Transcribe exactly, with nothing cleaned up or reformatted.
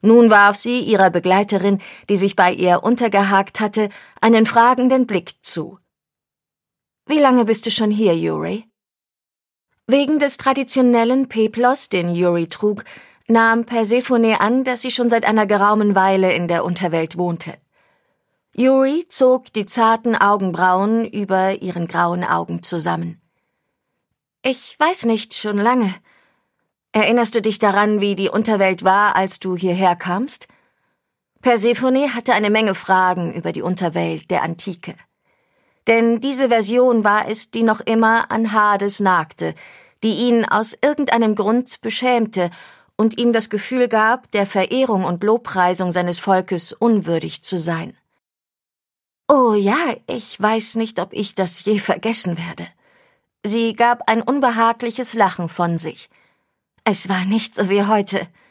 Nun warf sie ihrer Begleiterin, die sich bei ihr untergehakt hatte, einen fragenden Blick zu. »Wie lange bist du schon hier, Yuri?« Wegen des traditionellen Peplos, den Yuri trug, nahm Persephone an, dass sie schon seit einer geraumen Weile in der Unterwelt wohnte. Yuri zog die zarten Augenbrauen über ihren grauen Augen zusammen. »Ich weiß nicht, schon lange. Erinnerst du dich daran, wie die Unterwelt war, als du hierher kamst?« Persephone hatte eine Menge Fragen über die Unterwelt der Antike. Denn diese Version war es, die noch immer an Hades nagte, die ihn aus irgendeinem Grund beschämte und ihm das Gefühl gab, der Verehrung und Lobpreisung seines Volkes unwürdig zu sein. »Oh ja, ich weiß nicht, ob ich das je vergessen werde.« Sie gab ein unbehagliches Lachen von sich. »Es war nicht so wie heute.